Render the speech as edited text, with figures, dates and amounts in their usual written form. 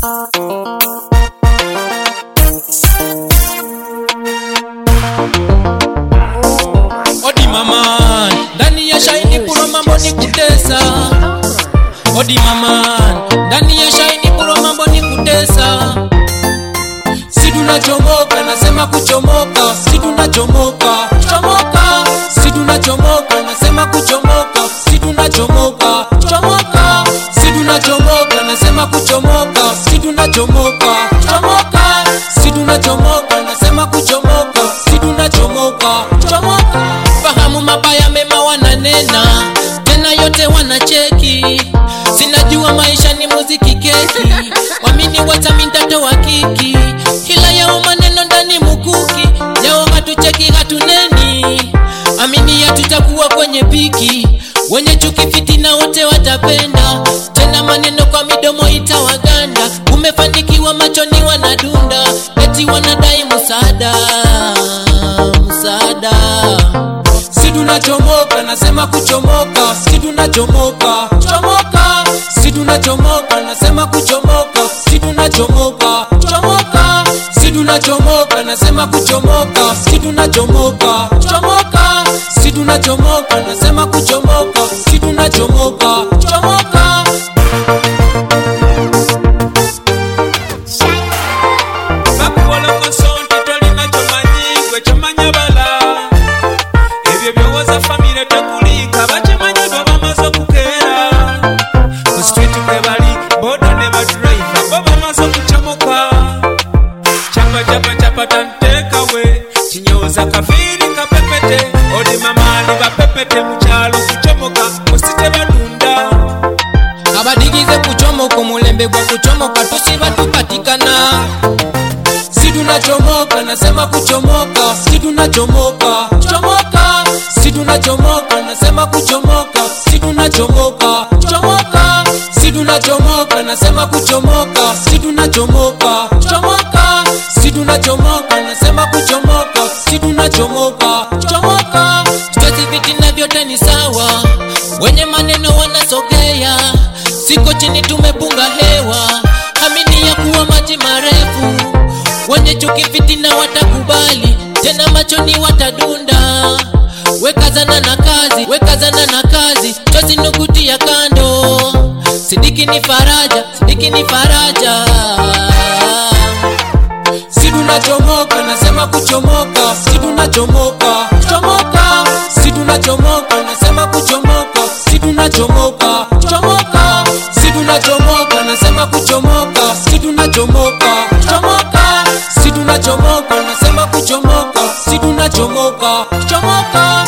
Odi mama, ndani ya Shiny Pro mambo ni kutesa. Odi mama, ndani ya Shiny Pro mambo ni kutesa. Si tunachomoka, nasema kuchomoka. Si tunachomoka, chomoka. Si tunachomoka, nasema kuchomoka. Si tunachomoka, chomoka. Si tunachomoka, nasema kuchomoka. Si tunachomoka, chomoka. Si tunachomoka, nasema kuchomoka. Si tunachomoka, chomoka. Fahamu mabaya mema wananena, tena yote wanacheki. Sinajua maisha ni muziki keki, wamini watami mtato wa kiki. Kila yao maneno ndani mukuki, yao hatucheki hatuneni. Amini ya tutakuwa kwenye piki, wenye chuki fitina wote watapenda. Tena maneno kwa midomo itawaganda, umefanikiwa machoni wanadunda. Eti wanadai msaada, msaada. Si tunachomoka, nasema kuchomoka. Si tunachomoka, chomoka. Si tunachomoka, nasema kuchomoka. Si tunachomoka, chomoka. Si tunachomoka, nasema kuchomoka. Si tunachomoka, chomoka. Si tunachomoka, nasema kuchomoka. Si tunachomoka, chomoka. Chinyoza kafiri kapepete, odi mamani bapepete mchalo kuchomoka, musite badunda. Abadigize kuchomoka, mulembe kwa kuchomoka, tusiba tupatikana. Si tunachomoka, nasema kuchomoka. Si tunachomoka, chomoka. Si tunachomoka, nasema kuchomoka. Si tunachomoka, chomoka. Si tunachomoka, nasema kuchomoka. Si tunachomoka, chomoka. Si tunachomoka, nasema kuchomoka. Si tunachomoka, chomoka. Stress vitina vyote ni sawa, wenye maneno wanasogea. Siko chini tumepunga hewa, amini ya kuwa maji marefu. Wenye chuki fitina watakubali, tena machoni watadunda. Wekazana na kazi, wekazana na kazi, chozi nukuti ya kando. Sidiki ni faraja, sidiki ni faraja. Si tunachomoka, nasema kuchomoka. Si tunachomoka, chomoka. Si tunachomoka, nasema kuchomoka. Si tunachomoka, chomoka. Si tunachomoka, nasema kuchomoka. Si tunachomoka, chomoka. Si tunachomoka, nasema kuchomoka. Si tunachomoka, chomoka.